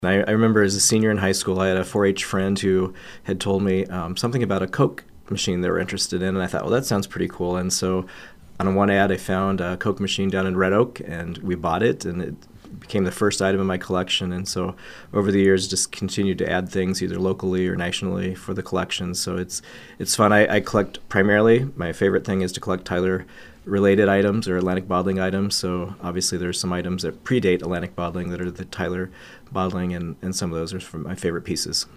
I remember as a senior in high school, I had a 4-H friend who had told me something about a Coke machine they were interested in, and I thought, well, that sounds pretty cool. And so on one ad, I found a Coke machine down in Red Oak, and we bought it, and it became the first item in my collection. And so over the years, just continued to add things either locally or nationally for the collection. So it's fun. I collect primarily. My favorite thing is to collect Tyler related items or Atlantic bottling items. So obviously there's some items that predate Atlantic bottling that are the Tyler bottling, and some of those are from my favorite pieces.